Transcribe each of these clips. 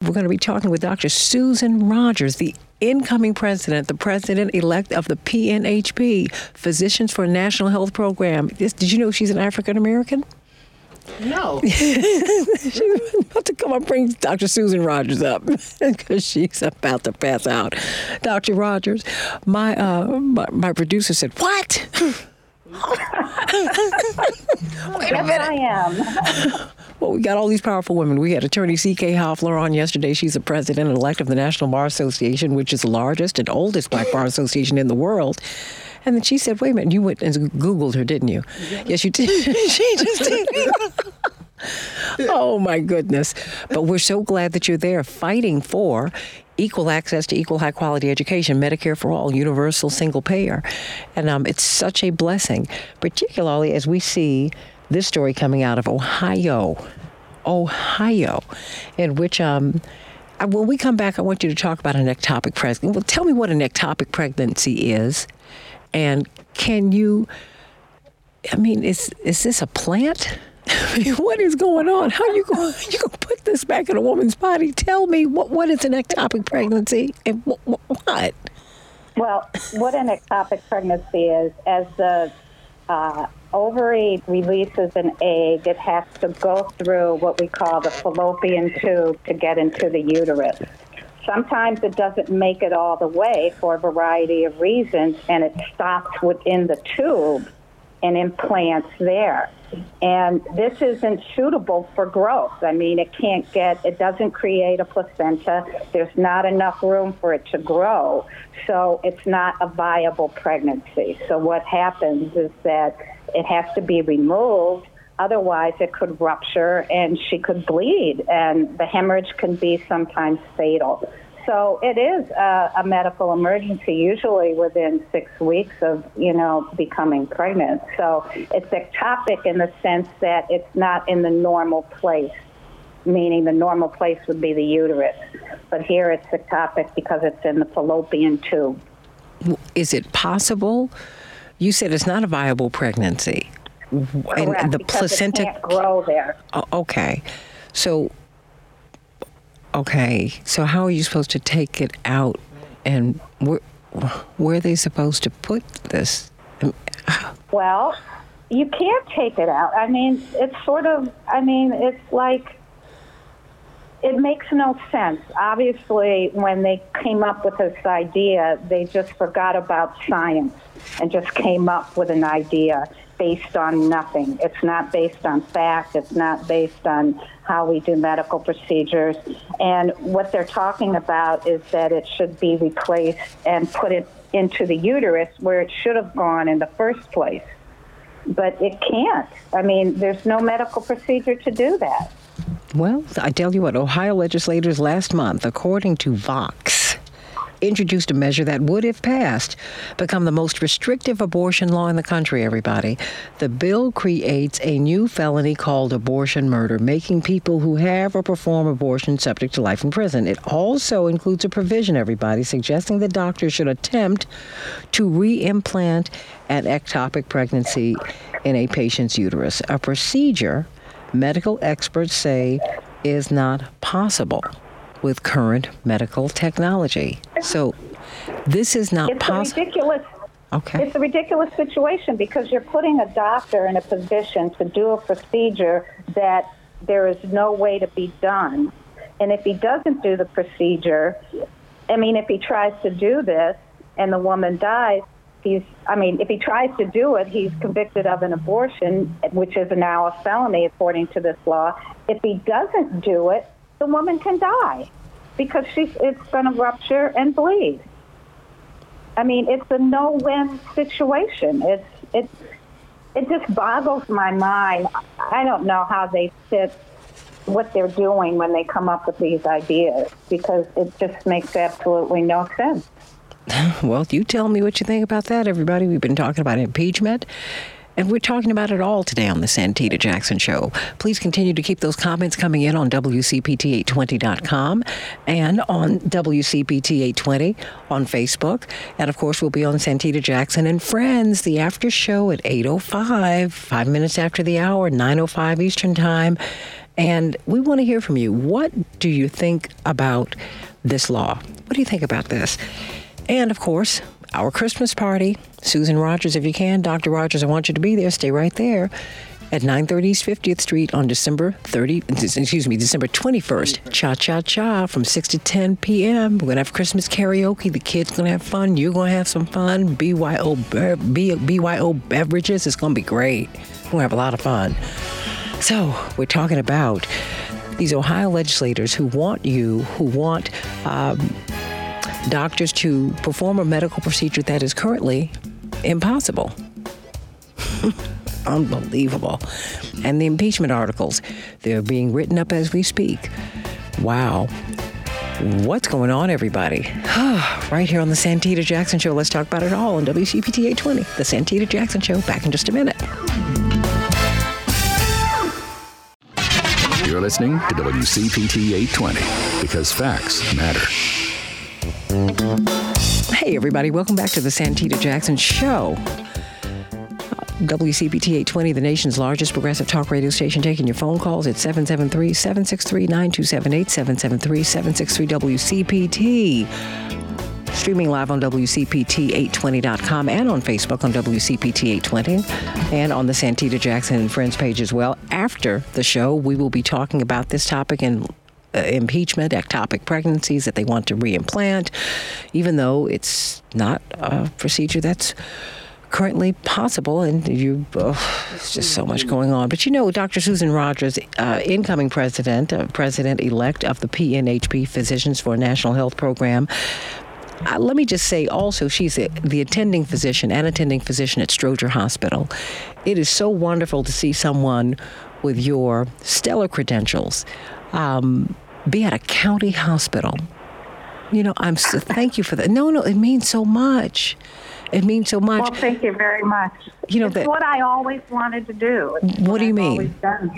we're going to be talking with Dr. Susan Rogers, the incoming president, the president-elect of the PNHP, Physicians for a National Health Program. Did you know she's an African-American? No. She's about to come up and bring Dr. Susan Rogers up because she's about to pass out. Dr. Rogers, my producer said, "What?" Wait a minute. I am. Well, we got all these powerful women. We had attorney C.K. Hoffler on yesterday. She's the president-elect of the National Bar Association, which is the largest and oldest black bar association in the world. And then she said, wait a minute, you went and Googled her, didn't you? Yes, you did. She just did. Oh, my goodness. But we're so glad that you're there fighting for equal access to equal high-quality education, Medicare for all, universal single payer. And it's such a blessing, particularly as we see this story coming out of Ohio, in which when we come back, I want you to talk about an ectopic pregnancy. Well, tell me what an ectopic pregnancy is. And can you, is this a plant? What is going on? How are you going to put this back in a woman's body? Tell me, what is an ectopic pregnancy and what? Well, what an ectopic pregnancy is, as the ovary releases an egg, it has to go through what we call the fallopian tube to get into the uterus. Sometimes it doesn't make it all the way for a variety of reasons, and it stops within the tube and implants there. And this isn't suitable for growth. It doesn't create a placenta. There's not enough room for it to grow. So it's not a viable pregnancy. So what happens is that it has to be removed. Otherwise, it could rupture and she could bleed, and the hemorrhage can be sometimes fatal. So it is a medical emergency, usually within 6 weeks of, becoming pregnant. So it's ectopic in the sense that it's not in the normal place, meaning the normal place would be the uterus. But here it's ectopic because it's in the fallopian tube. Is it possible? You said it's not a viable pregnancy. Correct, and the because placenta it can't grow there. Okay. So how are you supposed to take it out, and where are they supposed to put this? Well, you can't take it out. It's like, it makes no sense. Obviously, when they came up with this idea, they just forgot about science and just came up with an idea based on nothing. It's not based on fact. It's not based on how we do medical procedures. And what they're talking about is that it should be replaced and put it into the uterus where it should have gone in the first place. But it can't. There's no medical procedure to do that. Well, I tell you what, Ohio legislators last month, according to Vox, introduced a measure that would, if passed, become the most restrictive abortion law in the country, everybody. The bill creates a new felony called abortion murder, making people who have or perform abortion subject to life in prison. It also includes a provision, everybody, suggesting that doctors should attempt to re-implant an ectopic pregnancy in a patient's uterus, a procedure medical experts say is not possible with current medical technology. So this is not possible. It's ridiculous. Okay. It's a ridiculous situation because you're putting a doctor in a position to do a procedure that there is no way to be done. And if he doesn't do the procedure, if he tries to do this and the woman dies, if he tries to do it, he's convicted of an abortion, which is now a felony according to this law. If he doesn't do it, the woman can die because it's going to rupture and bleed. It's a no-win situation. It just boggles my mind. I don't know how they fit what they're doing when they come up with these ideas because it just makes absolutely no sense. Well, you tell me what you think about that, everybody. We've been talking about impeachment, and we're talking about it all today on the Santita Jackson Show. Please continue to keep those comments coming in on WCPT820.com and on WCPT820 on Facebook. And, of course, we'll be on Santita Jackson and Friends, the after show at 8:05, 5 minutes after the hour, 9:05 Eastern Time. And we want to hear from you. What do you think about this law? What do you think about this? And, of course, our Christmas party. Susan Rogers, if you can. Dr. Rogers, I want you to be there. Stay right there at 930 East 50th Street on December 21st. Cha-cha-cha from 6 to 10 p.m. We're going to have Christmas karaoke. The kids going to have fun. You're going to have some fun. BYO beverages. It's going to be great. We're going to have a lot of fun. So we're talking about these Ohio legislators who want doctors to perform a medical procedure that is currently impossible. Unbelievable. And the impeachment articles, they're being written up as we speak. Wow. What's going on, everybody? Right here on the Santita Jackson Show. Let's talk about it all on WCPT 820. The Santita Jackson Show. Back in just a minute. You're listening to WCPT 820 because facts matter. Hey, everybody. Welcome back to the Santita Jackson Show. WCPT 820, the nation's largest progressive talk radio station, taking your phone calls at 773-763-9278, 773-763-WCPT. Streaming live on WCPT820.com and on Facebook on WCPT820 and on the Santita Jackson and Friends page as well. After the show, we will be talking about this topic and impeachment, ectopic pregnancies that they want to reimplant, even though it's not a procedure that's currently possible, and it's just so much going on. But Dr. Susan Rogers, incoming president-elect of the PNHP, Physicians for a National Health Program. Let me just say also, she's the attending physician at Stroger Hospital. It is so wonderful to see someone with your stellar credentials be at a county hospital. Thank you for that. No, it means so much. It means so much. Well, thank you very much. It's what I always wanted to do. What do you mean?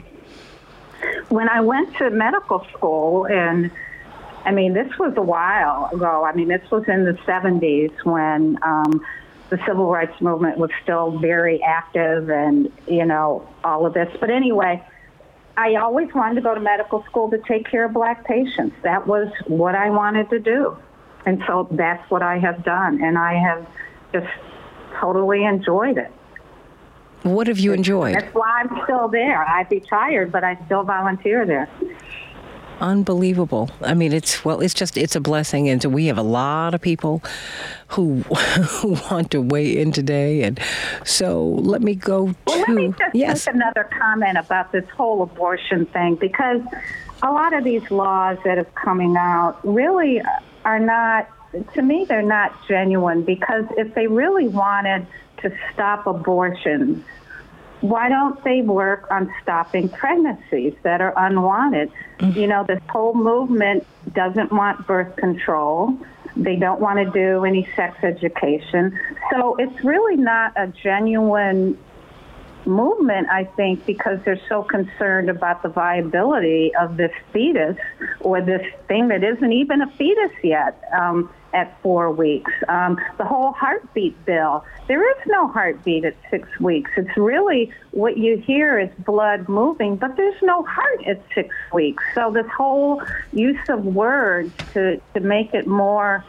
When I went to medical school, and this was a while ago. This was in the 70s when the civil rights movement was still very active and, all of this. But anyway, I always wanted to go to medical school to take care of black patients. That was what I wanted to do. And so that's what I have done. And I have just totally enjoyed it. What have you enjoyed? That's why I'm still there. I'd be tired, but I still volunteer there. Unbelievable. It's a blessing. And so we have a lot of people who want to weigh in today. And so let me go to... Let me just make another comment about this whole abortion thing, because a lot of these laws that are coming out really are not, to me, they're not genuine, because if they really wanted to stop abortions, why don't they work on stopping pregnancies that are unwanted? This whole movement doesn't want birth control. They don't want to do any sex education. So it's really not a genuine movement, I think, because they're so concerned about the viability of this fetus, or this thing that isn't even a fetus yet, at 4 weeks. The whole heartbeat bill, there is no heartbeat at 6 weeks. It's really, what you hear is blood moving, but there's no heart at 6 weeks. So this whole use of words to make it more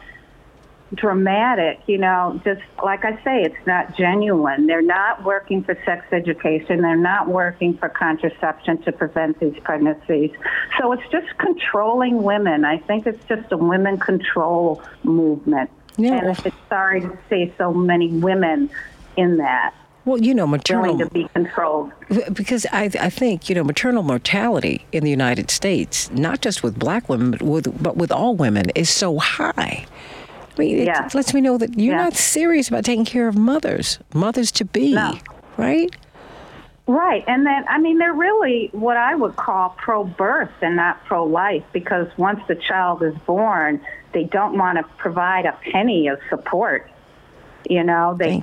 dramatic, just like I say, it's not genuine. They're not working for sex education. They're not working for contraception to prevent these pregnancies. So it's just controlling women. I think it's just a women control movement. Yeah. And it's sorry to see so many women in that. Well, maternal... willing to be controlled. Because I think, maternal mortality in the United States, not just with black women, but with all women, is so high. It lets me know that you're not serious about taking care of mothers to be, right? Right. And then, they're really what I would call pro-birth and not pro-life, because once the child is born, they don't want to provide a penny of support. They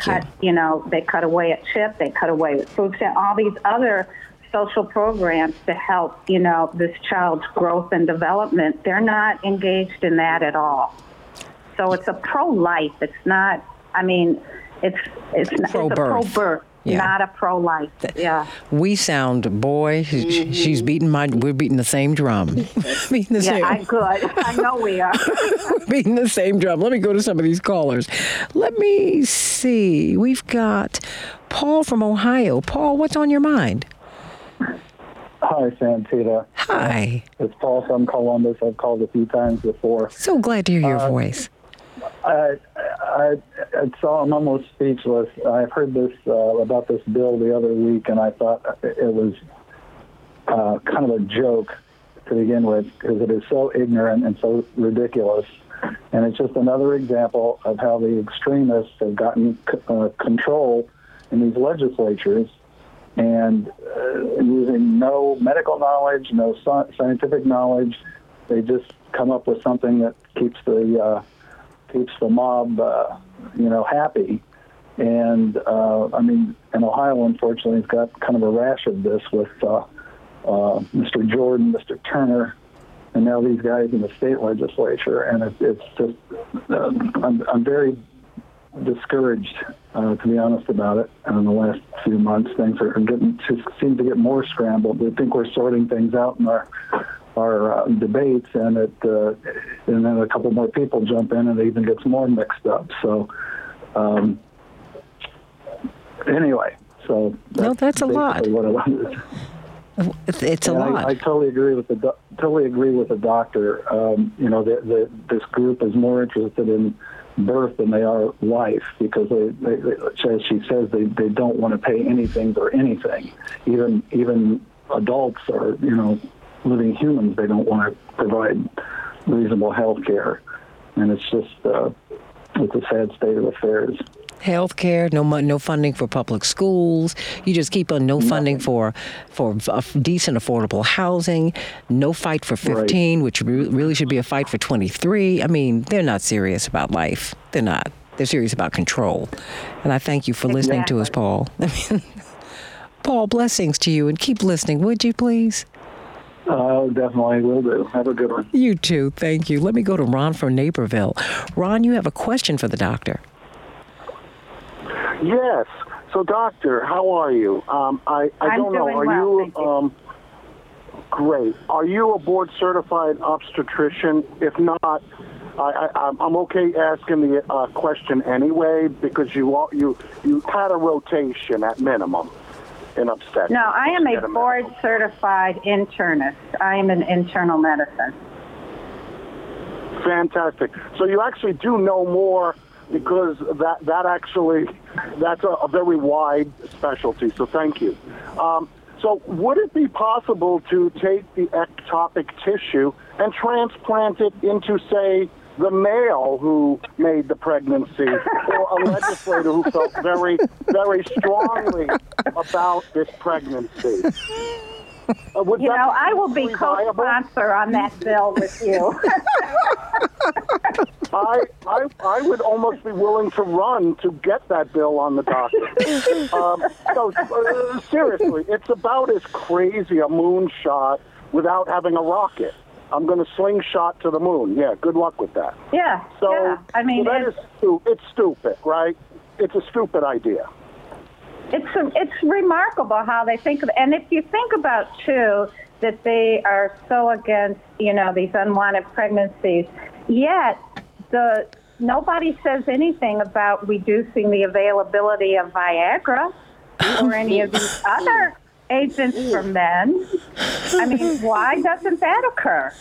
cut away at CHIP, they cut away at food stamp, all these other social programs to help, this child's growth and development. They're not engaged in that at all. So it's a pro-life. It's not, it's pro-birth. Yeah. not a pro-life. Yeah. We sound, boy, she's beating we're beating the same drum. Beating the same. I'm good. I know we are. We're beating the same drum. Let me go to some of these callers. Let me see. We've got Paul from Ohio. Paul, what's on your mind? Hi, Santita. Hi. It's Paul from Columbus. I've called a few times before. So glad to hear your voice. I'm almost speechless. I heard this about this bill the other week, and I thought it was kind of a joke to begin with, because it is so ignorant and so ridiculous. And it's just another example of how the extremists have gotten control in these legislatures, and using no medical knowledge, no scientific knowledge, they just come up with something that keeps the mob, happy. And and Ohio, unfortunately, has got kind of a rash of this with Mr. Jordan, Mr. Turner, and now these guys in the state legislature. And it's just, I'm very discouraged, to be honest about it. And in the last few months, things are seem to get more scrambled. We think we're sorting things out in our debates, and then a couple more people jump in, and it even gets more mixed up. So, anyway, that's a lot. What it was. It's a lot. I totally agree with the doctor. This group is more interested in birth than they are life, because they as she says, they don't want to pay anything for anything. Even adults or living humans, they don't want to provide reasonable health care, and it's just it's a sad state of affairs. Health care, no funding for public schools. You just keep on no funding for decent, affordable housing. No fight for 15, right, which really should be a fight for 23. I mean, they're not serious about life. They're not. They're serious about control. And I thank you for listening to us, Paul. Paul, blessings to you, and keep listening, would you please? Definitely will do. Have a good one. You too. Thank you. Let me go to Ron from Naperville. Ron, you have a question for the doctor. Yes. So, doctor, how are you? I don't know. Are you great? Are you a board-certified obstetrician? If not, I'm okay asking the question anyway, because you had a rotation at minimum in obstetrics. No, I am a board-certified internist. I am in internal medicine. Fantastic. So you actually do know more, because that's a very wide specialty. So thank you. So would it be possible to take the ectopic tissue and transplant it into, say, the male who made the pregnancy, or a legislator who felt very, very strongly about this pregnancy? I will be co-sponsor on that bill with you. I would almost be willing to run to get that bill on the docket. Seriously, it's about as crazy a moonshot without having a rocket. I'm going to slingshot to the moon. Yeah, good luck with that. Yeah. So, yeah. I mean, it's stupid, right? It's a stupid idea. It's remarkable how they think of it. And if you think about, too, that they are so against, these unwanted pregnancies, yet nobody says anything about reducing the availability of Viagra or any of these other agents for men. I mean, why doesn't that occur?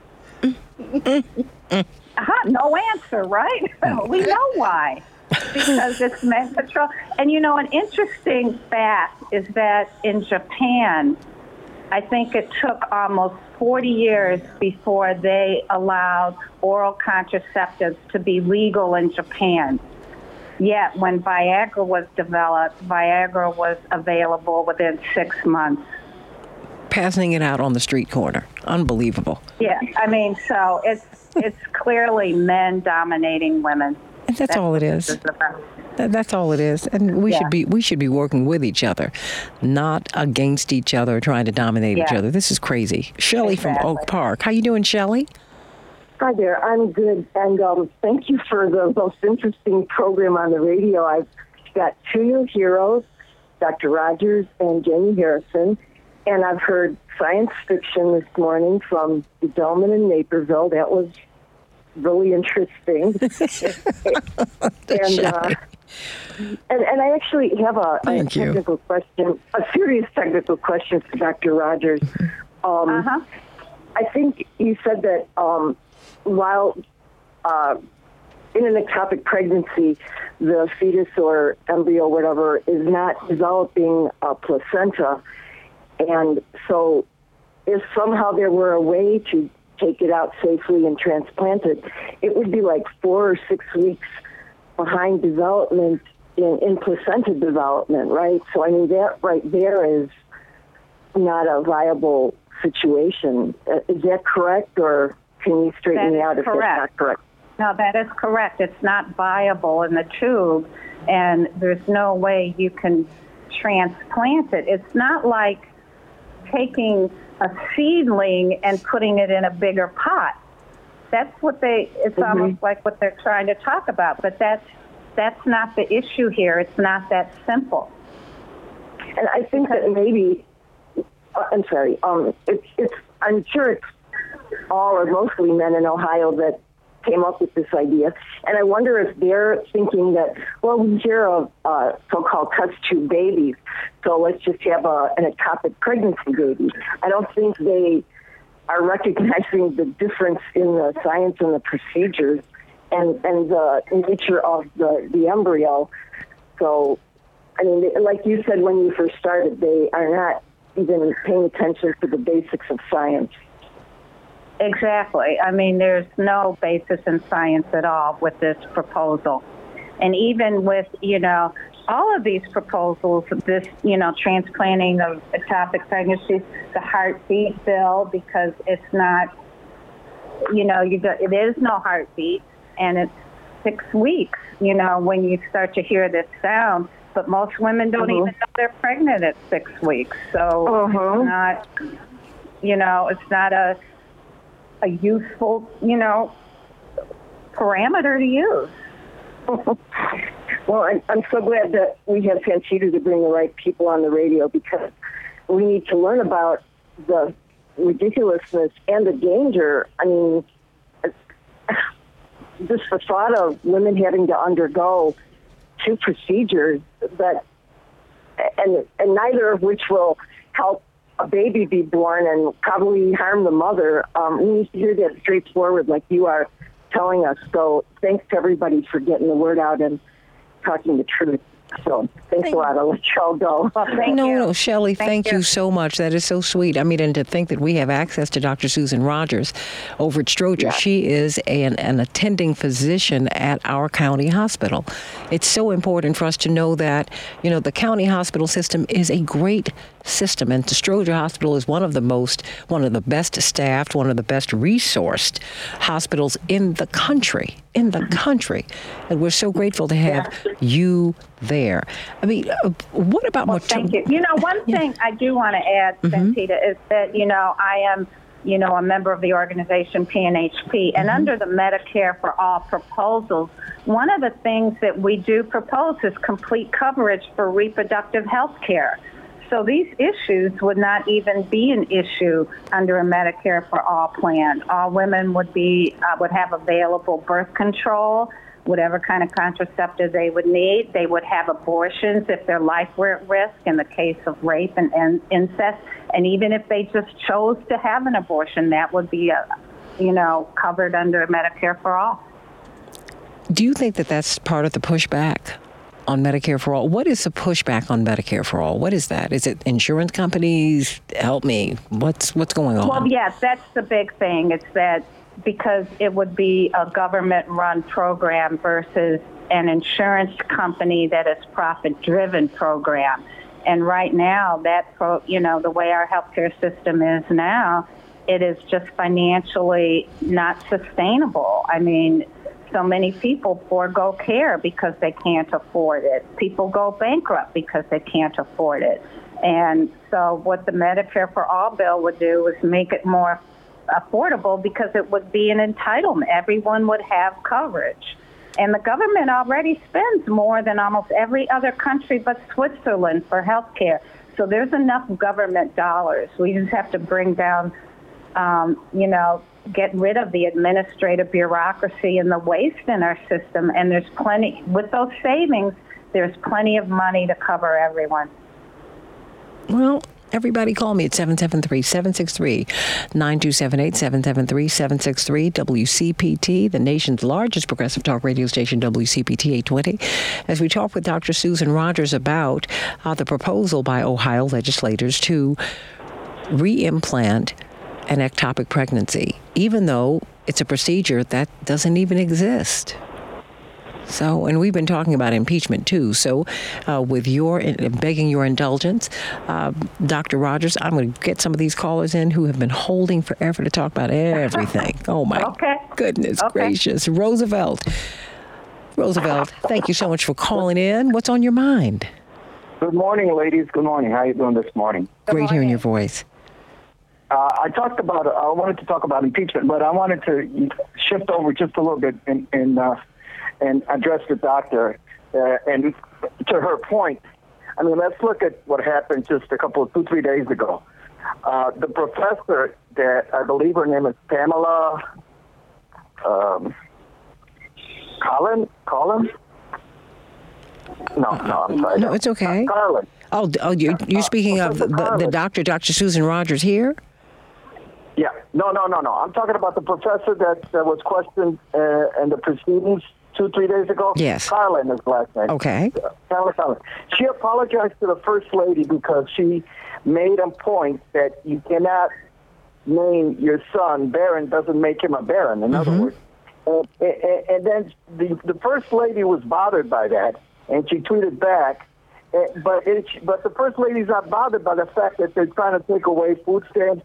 No answer, right? We know why. Because it's men control. And, an interesting fact is that in Japan, I think it took almost 40 years before they allowed oral contraceptives to be legal in Japan. Yet when Viagra was developed, Viagra was available within 6 months. Passing it out on the street corner. Unbelievable. Yeah, I mean, so it's clearly men dominating women. And that's all it is. That's all it is. And we should be working with each other, not against each other, trying to dominate each other. This is crazy. Shelley from Oak Park. How you doing, Shelley? Hi there. I'm good. And thank you for the most interesting program on the radio. I've got two new heroes, Dr. Rogers and Jamie Harrison, and I've heard science fiction this morning from Delman and Naperville. That was really interesting. And I actually have a technical question, a serious technical question for Dr. Rogers. I think you said that while in an ectopic pregnancy, the fetus or embryo, whatever, is not developing a placenta, and so if somehow there were a way to take it out safely and transplant it, it would be like 4 or 6 weeks behind development in placenta development, right? So, I mean, that right there is not a viable situation. Is that correct, or can you straighten me out if that's not correct? No, that is correct. It's not viable in the tube, and there's no way you can transplant it. It's not like taking a seedling and putting it in a bigger pot. That's what it's almost like what they're trying to talk about, but that's not the issue here. It's not that simple. And I think that maybe, I'm sorry, I'm sure it's all or mostly men in Ohio that came up with this idea. And I wonder if they're thinking that, well, we hear of so-called test tube babies, so let's just have an ectopic pregnancy baby. I don't think they are recognizing the difference in the science and the procedures and the nature of the embryo. So, I mean, like you said when you first started, they are not even paying attention to the basics of science. Exactly. I mean, there's no basis in science at all with this proposal. And even with, all of these proposals, this, transplanting of ectopic pregnancies, the heartbeat bill, because it's not, it is no heartbeat, and it's 6 weeks, when you start to hear this sound. But most women don't even know they're pregnant at 6 weeks. So it's not, it's not a useful, parameter to use. Well, I'm so glad that we have Sanchita to bring the right people on the radio, because we need to learn about the ridiculousness and the danger. I mean, just the thought of women having to undergo 2 procedures and neither of which will help a baby be born and probably harm the mother. We need to hear that straightforward like you are telling us. So thanks to everybody for getting the word out and talking the truth. So thanks a lot. I'll let y'all go. Well, No, Shelley, thank you so much. That is so sweet. I mean, and to think that we have access to Dr. Susan Rogers over at Stroger. Yeah. She is an attending physician at our county hospital. It's so important for us to know that, the county hospital system is a great system, and the Stroger Hospital is one of the best staffed, one of the best resourced hospitals in the country. And we're so grateful to have you there. I mean, what about thank you. One thing I do want to add, Sanchita, is that, I am, a member of the organization PNHP, and under the Medicare for All proposals, one of the things that we do propose is complete coverage for reproductive health care. So these issues would not even be an issue under a Medicare for All plan. All women would have available birth control, whatever kind of contraceptive they would need. They would have abortions if their life were at risk in the case of rape and incest. And even if they just chose to have an abortion, that would be, covered under Medicare for All. Do you think that that's part of the pushback on Medicare for All? What is the pushback on Medicare for All? What is that? Is it insurance companies? Help me. What's going on? Well, yes, that's the big thing. It's that because it would be a government-run program versus an insurance company that is profit-driven program. And right now, the way our healthcare system is now, it is just financially not sustainable. I mean, so many people forego care because they can't afford it. People go bankrupt because they can't afford it. And so what the Medicare for All bill would do is make it more affordable because it would be an entitlement. Everyone would have coverage. And the government already spends more than almost every other country but Switzerland for health care. So there's enough government dollars. We just have to bring down, get rid of the administrative bureaucracy and the waste in our system. And there's plenty, with those savings, there's plenty of money to cover everyone. Well, everybody call me at 773-763-9278, 773-763 WCPT, the nation's largest progressive talk radio station, WCPT 820, as we talk with Dr. Susan Rogers about the proposal by Ohio legislators to reimplant an ectopic pregnancy, even though it's a procedure that doesn't even exist. So, and we've been talking about impeachment too. So, with begging your indulgence, Dr. Rogers, I'm going to get some of these callers in who have been holding forever to talk about everything. Oh my goodness gracious. Roosevelt, thank you so much for calling in. What's on your mind? Good morning, ladies. Good morning. How are you doing this morning? Great hearing your voice. I wanted to talk about impeachment, but I wanted to shift over just a little bit and address the doctor. And to her point, I mean, let's look at what happened just 2-3 days ago. The professor that I believe her name is Pamela Collins? No, I'm sorry. No, it's okay. Carlin. Oh, you're speaking of the doctor, Dr. Susan Rogers here? Yeah. No. I'm talking about the professor that was questioned in the proceedings 2-3 days ago. Yes. Carlin is the last name. Okay. Carlin. She apologized to the First Lady because she made a point that you cannot name your son Barron doesn't make him a Baron, in other words. And then the First Lady was bothered by that, and she tweeted back, but the First Lady's not bothered by the fact that they're trying to take away food stamps,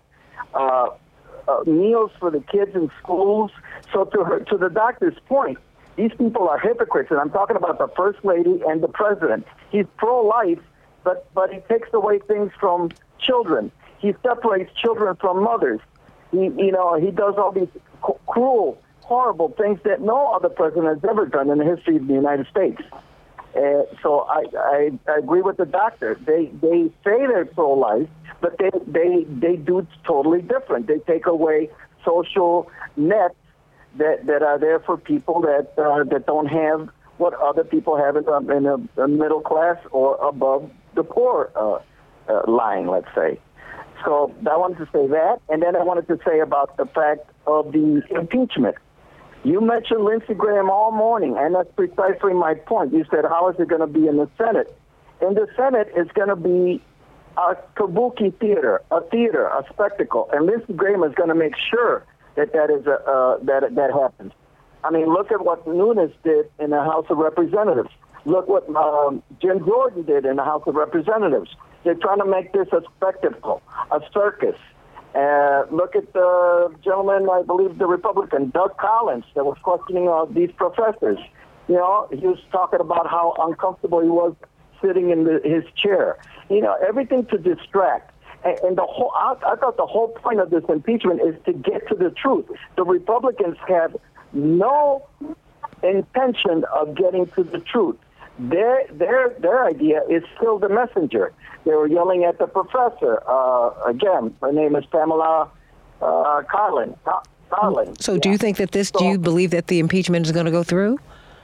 meals for the kids in schools. So to the doctor's point, these people are hypocrites, and I'm talking about the First Lady and the President. He's pro-life, but he takes away things from children. He separates children from mothers. He does all these cruel, horrible things that no other president has ever done in the history of the United States. So I agree with the doctor. They say they're pro-life, but they do totally different. They take away social nets that are there for people that don't have what other people have in a middle class or above the poor line, let's say. So I wanted to say that, and then I wanted to say about the fact of the impeachment. You mentioned Lindsey Graham all morning, and that's precisely my point. You said, how is it going to be in the Senate? In the Senate, it's going to be a kabuki theater, a spectacle, and Lindsey Graham is going to make sure that that happens. I mean, look at what Nunes did in the House of Representatives. Look what Jim Jordan did in the House of Representatives. They're trying to make this a spectacle, a circus. Look at the gentleman, I believe the Republican, Doug Collins, that was questioning these professors. You know, he was talking about how uncomfortable he was sitting in his chair. You know, everything to distract. And I thought the whole point of this impeachment is to get to the truth. The Republicans have no intention of getting to the truth. Their idea is still the messenger. They were yelling at the professor. Again, her name is Pamela Carlin. So do you think that do you believe that the impeachment is going to go through?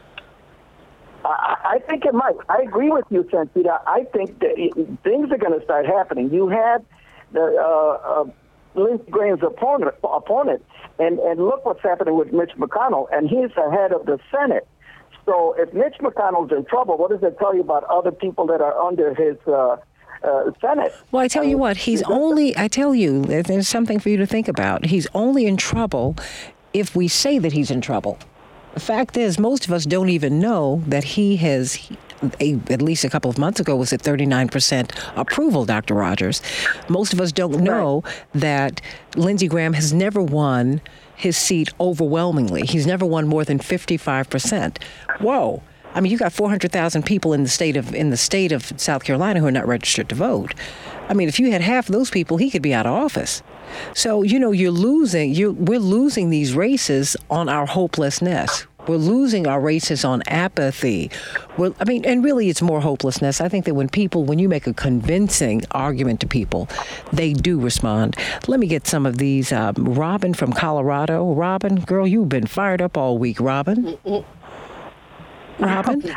I think it might. I agree with you, Santita. I think that things are going to start happening. You had Lindsey Graham's opponent, and look what's happening with Mitch McConnell, and he's the head of the Senate. So if Mitch McConnell's in trouble, what does it tell you about other people that are under his Senate? Well, I tell you what, there's something for you to think about. He's only in trouble if we say that he's in trouble. The fact is, most of us don't even know that he has, at least a couple of months ago, was at 39% approval, Dr. Rogers. Most of us don't know that Lindsey Graham has never won his seat overwhelmingly. He's never won more than 55%. Whoa. I mean, you got 400,000 people in the state of South Carolina who are not registered to vote. I mean, if you had half of those people, he could be out of office. So, we're losing these races on our hopelessness. We're losing our races on apathy. And really it's more hopelessness. I think that when you make a convincing argument to people, they do respond. Let me get some of these. Robin from Colorado. Robin, girl, you've been fired up all week, Robin. Robin?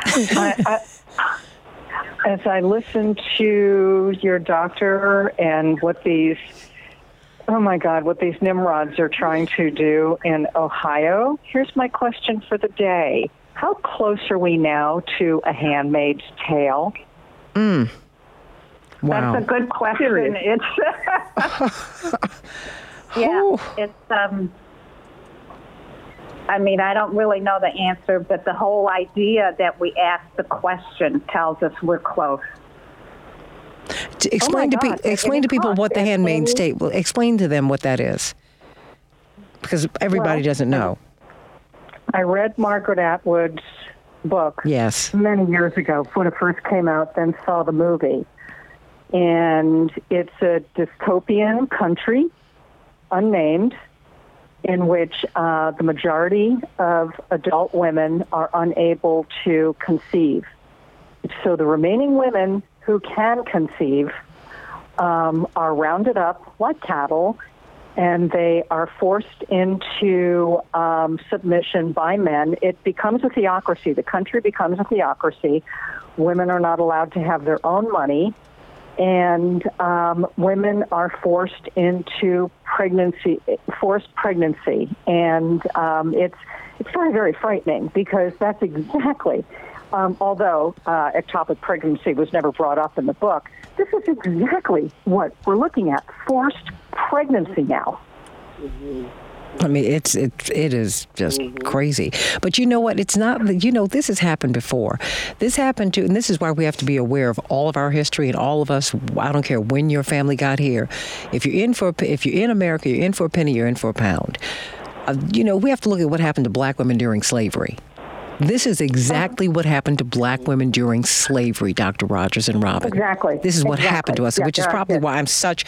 As I listen to your doctor and what these Nimrods are trying to do in Ohio, here's my question for the day. How close are we now to A Handmaid's Tale? Wow. That's a good question. It's I don't really know the answer, but the whole idea that we ask the question tells us we're close. Explain to people what the Handmaid's Tale. Explain to them what that is, because everybody doesn't know. I read Margaret Atwood's book many years ago when it first came out, then saw the movie. And it's a dystopian country, unnamed, in which the majority of adult women are unable to conceive. So the remaining women who can conceive are rounded up like cattle, and they are forced into submission by men. It becomes a theocracy. The country becomes a theocracy. Women are not allowed to have their own money, and women are forced into forced pregnancy. And it's very, very frightening, because that's exactly... although ectopic pregnancy was never brought up in the book, this is exactly what we're looking at, forced pregnancy now. I mean, it is just crazy. But you know what? It's not, this has happened before. This happened to, and this is why we have to be aware of all of our history and all of us. I don't care when your family got here. If you're in America, you're in for a penny, you're in for a pound. We have to look at what happened to black women during slavery. This is exactly what happened to black women during slavery, Dr. Rogers and Robin. Exactly. This is what happened to us, which is probably why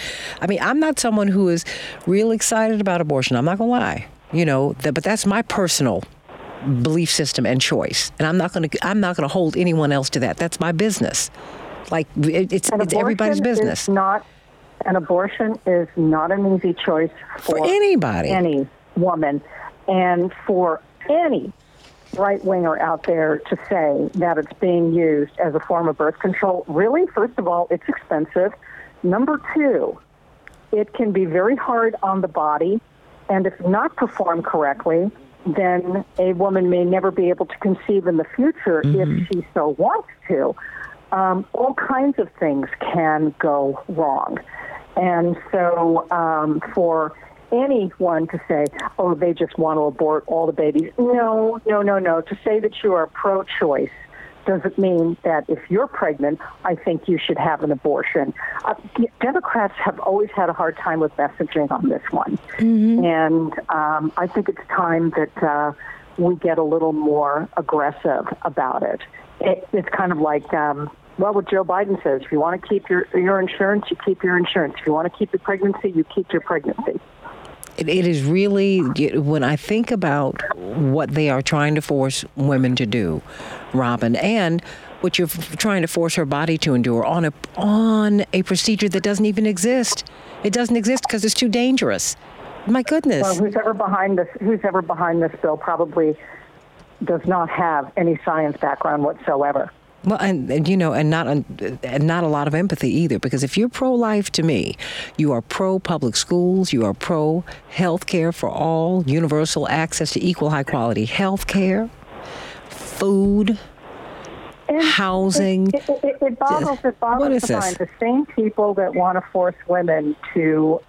I'm not someone who is real excited about abortion. I'm not going to lie, but that's my personal belief system and choice. And I'm not going to hold anyone else to that. That's my business. Like, it's everybody's business. An abortion is not an easy choice for anybody, any woman, and for any right-winger out there to say that it's being used as a form of birth control. Really, first of all, it's expensive. Number two, it can be very hard on the body, and if not performed correctly, then a woman may never be able to conceive in the future if she so wants to. All kinds of things can go wrong. And so for anyone to say, oh, they just want to abort all the babies. No. To say that you are pro-choice doesn't mean that if you're pregnant, I think you should have an abortion. Democrats have always had a hard time with messaging on this one. And I think it's time that we get a little more aggressive about it. It's kind of like... what Joe Biden says, if you want to keep your insurance, you keep your insurance. If you want to keep your pregnancy, you keep your pregnancy. It is really, when I think about what they are trying to force women to do, Robin, and what you're trying to force her body to endure on a procedure that doesn't even exist. It doesn't exist because it's too dangerous. My goodness. Well, who's ever behind this bill probably does not have any science background whatsoever. Well, and not a lot of empathy either, because if you're pro-life to me, you are pro-public schools, you are pro-health care for all, universal access to equal high-quality health care, food, and housing. It boggles the mind. The same people that want to force women to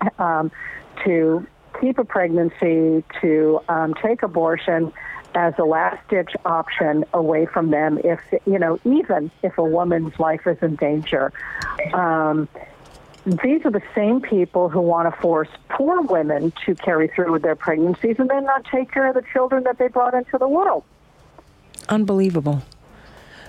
keep a pregnancy, to take abortion as a last-ditch option away from them, even if a woman's life is in danger. These are the same people who want to force poor women to carry through with their pregnancies and then not take care of the children that they brought into the world. Unbelievable.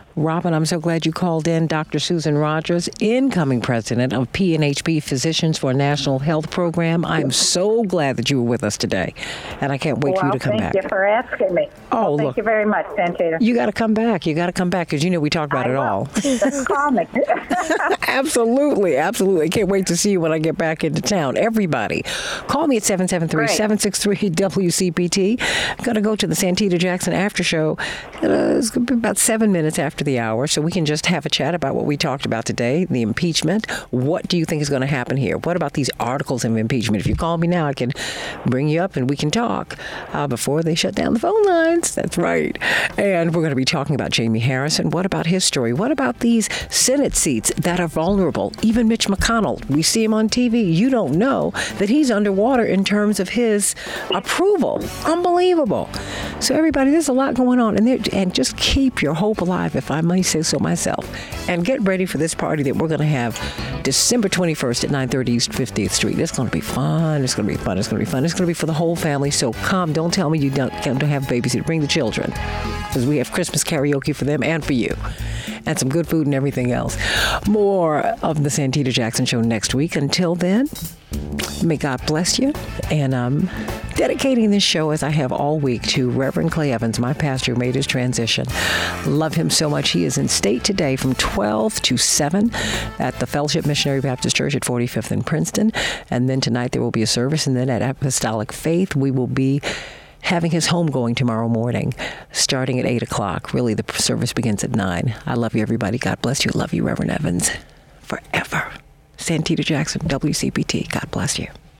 Robin, I'm so glad you called in. Dr. Susan Rogers, incoming president of PNHP Physicians for a National Health Program. I'm so glad that you were with us today, and I can't wait for you to come back. Thank you for asking me. Oh, thank you very much, Santita. You got to come back. You got to come back because we talk about it all. Just call me. Absolutely. I can't wait to see you when I get back into town. Everybody, call me at 773-763-WCPT. I'm going to go to the Santita Jackson after show. It's going to be about 7 minutes after the hour, so we can just have a chat about what we talked about today, the impeachment. What do you think is going to happen here? What about these articles of impeachment? If you call me now, I can bring you up and we can talk before they shut down the phone lines. That's right. And we're going to be talking about Jamie Harrison. What about his story? What about these Senate seats that are vulnerable? Even Mitch McConnell, we see him on TV. You don't know that he's underwater in terms of his approval. Unbelievable. So everybody, there's a lot going on. And just keep your hope alive, if I may say so myself. And get ready for this party that we're going to have December 21st at 930 East 50th Street. It's going to be fun. It's going to be fun. It's going to be fun. It's going to be for the whole family. So come. Don't tell me you don't have babysitter. Bring the children, because we have Christmas karaoke for them and for you, and some good food and everything else. More of the Santita Jackson Show next week. Until then, may God bless you. And I'm dedicating this show, as I have all week, to Reverend Clay Evans, my pastor who made his transition. Love him so much. He is in state today from 12 to 7 at the Fellowship Missionary Baptist Church at 45th and Princeton. And then tonight there will be a service. And then at Apostolic Faith, we will be having his homegoing tomorrow morning, starting at 8 o'clock. Really, the service begins at 9. I love you, everybody. God bless you. Love you, Reverend Evans. Forever. Santita Jackson, WCPT. God bless you.